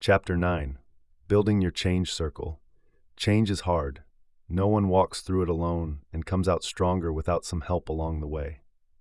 Chapter 9. Building Your Change Circle. Change is hard. No one walks through it alone and comes out stronger without some help along the way.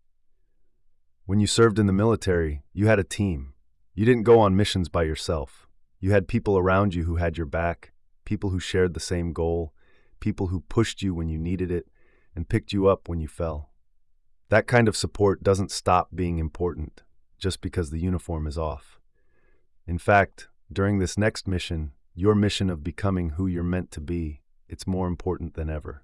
When you served in the military, you had a team. You didn't go on missions by yourself. You had people around you who had your back, people who shared the same goal, people who pushed you when you needed it and picked you up when you fell. That kind of support doesn't stop being important just because the uniform is off. In fact, during this next mission, your mission of becoming who you're meant to be, it's more important than ever.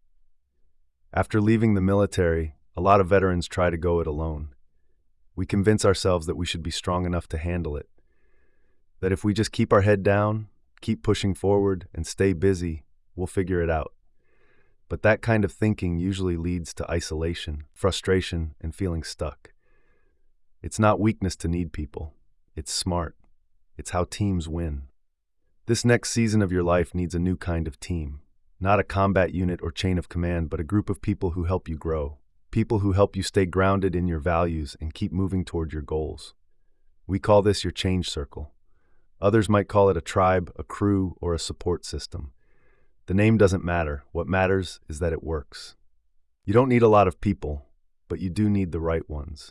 After leaving the military, a lot of veterans try to go it alone. We convince ourselves that we should be strong enough to handle it, that if we just keep our head down, keep pushing forward, and stay busy, we'll figure it out. But that kind of thinking usually leads to isolation, frustration, and feeling stuck. It's not weakness to need people. It's smart. It's how teams win. This next season of your life needs a new kind of team. Not a combat unit or chain of command, but a group of people who help you grow. People who help you stay grounded in your values and keep moving toward your goals. We call this your change circle. Others might call it a tribe, a crew, or a support system. The name doesn't matter. What matters is that it works. You don't need a lot of people, but you do need the right ones.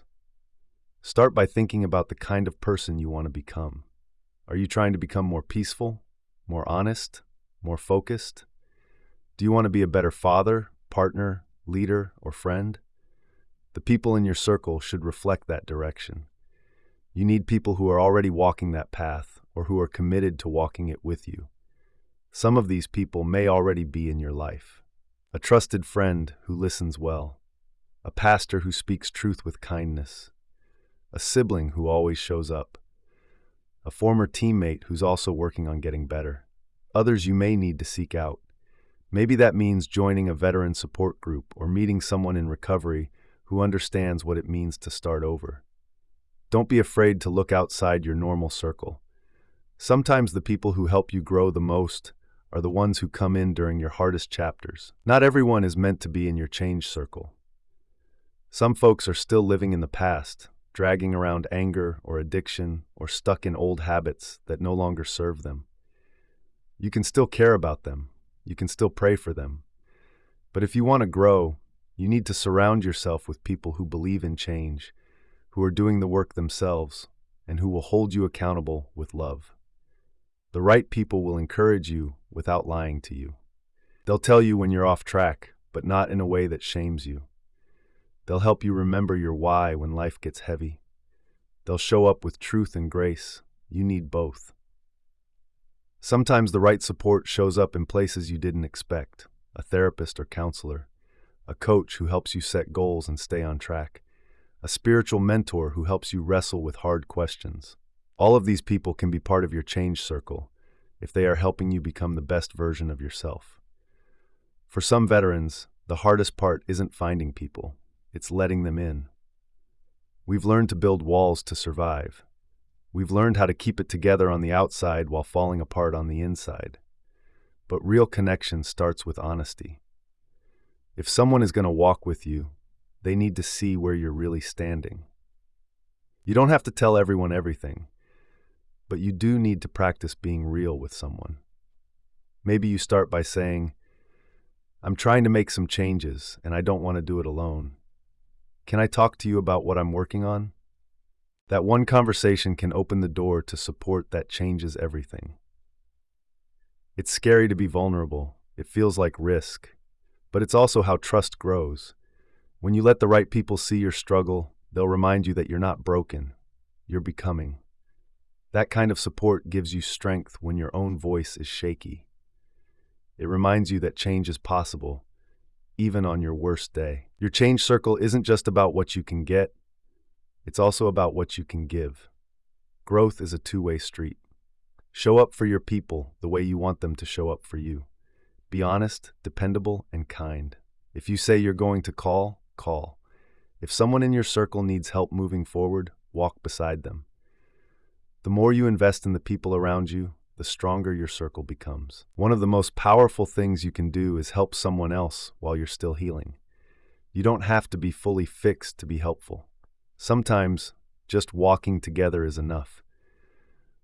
Start by thinking about the kind of person you want to become. Are you trying to become more peaceful, more honest, more focused? Do you want to be a better father, partner, leader, or friend? The people in your circle should reflect that direction. You need people who are already walking that path or who are committed to walking it with you. Some of these people may already be in your life. A trusted friend who listens well. A pastor who speaks truth with kindness. A sibling who always shows up. A former teammate who's also working on getting better. Others you may need to seek out. Maybe that means joining a veteran support group or meeting someone in recovery who understands what it means to start over. Don't be afraid to look outside your normal circle. Sometimes the people who help you grow the most are the ones who come in during your hardest chapters. Not everyone is meant to be in your change circle. Some folks are still living in the past, dragging around anger or addiction or stuck in old habits that no longer serve them. You can still care about them. You can still pray for them. But if you want to grow, you need to surround yourself with people who believe in change, who are doing the work themselves, and who will hold you accountable with love. The right people will encourage you without lying to you. They'll tell you when you're off track, but not in a way that shames you. They'll help you remember your why when life gets heavy. They'll show up with truth and grace. You need both. Sometimes the right support shows up in places you didn't expect. A therapist or counselor. A coach who helps you set goals and stay on track. A spiritual mentor who helps you wrestle with hard questions. All of these people can be part of your change circle if they are helping you become the best version of yourself. For some veterans, the hardest part isn't finding people. It's letting them in. We've learned to build walls to survive. We've learned how to keep it together on the outside while falling apart on the inside. But real connection starts with honesty. If someone is going to walk with you, they need to see where you're really standing. You don't have to tell everyone everything, but you do need to practice being real with someone. Maybe you start by saying, "I'm trying to make some changes, and I don't want to do it alone. Can I talk to you about what I'm working on?" That one conversation can open the door to support that changes everything. It's scary to be vulnerable. It feels like risk. But it's also how trust grows. When you let the right people see your struggle, they'll remind you that you're not broken. You're becoming. That kind of support gives you strength when your own voice is shaky. It reminds you that change is possible, even on your worst day. Your change circle isn't just about what you can get. It's also about what you can give. Growth is a two-way street. Show up for your people the way you want them to show up for you. Be honest, dependable, and kind. If you say you're going to call, call. If someone in your circle needs help moving forward, walk beside them. The more you invest in the people around you, the stronger your circle becomes. One of the most powerful things you can do is help someone else while you're still healing. You don't have to be fully fixed to be helpful. Sometimes, just walking together is enough.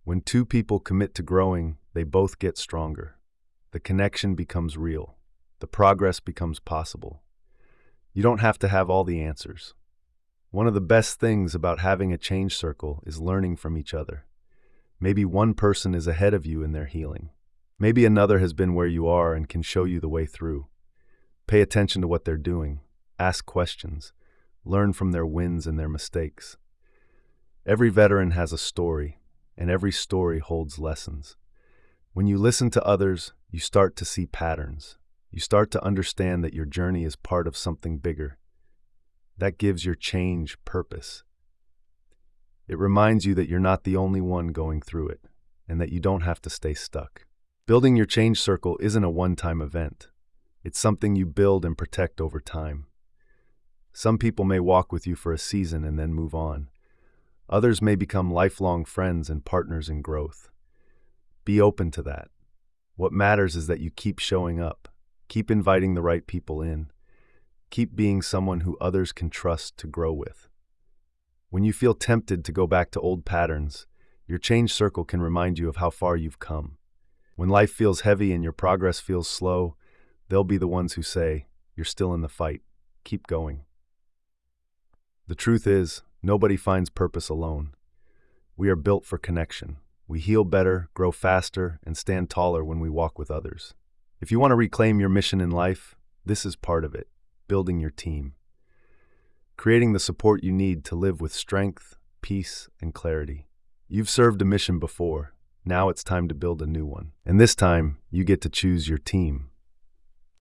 When two people commit to growing, they both get stronger. The connection becomes real. The progress becomes possible. You don't have to have all the answers. One of the best things about having a change circle is learning from each other. Maybe one person is ahead of you in their healing. Maybe another has been where you are and can show you the way through. Pay attention to what they're doing. Ask questions. Learn from their wins and their mistakes. Every veteran has a story, and every story holds lessons. When you listen to others, you start to see patterns. You start to understand that your journey is part of something bigger. That gives your change purpose. It reminds you that you're not the only one going through it, and that you don't have to stay stuck. Building your change circle isn't a one-time event. It's something you build and protect over time. Some people may walk with you for a season and then move on. Others may become lifelong friends and partners in growth. Be open to that. What matters is that you keep showing up, keep inviting the right people in, keep being someone who others can trust to grow with. When you feel tempted to go back to old patterns, your change circle can remind you of how far you've come. When life feels heavy and your progress feels slow, they'll be the ones who say, "You're still in the fight. Keep going." The truth is, nobody finds purpose alone. We are built for connection. We heal better, grow faster, and stand taller when we walk with others. If you want to reclaim your mission in life, this is part of it, building your team. Creating the support you need to live with strength, peace, and clarity. You've served a mission before. Now it's time to build a new one. And this time, you get to choose your team.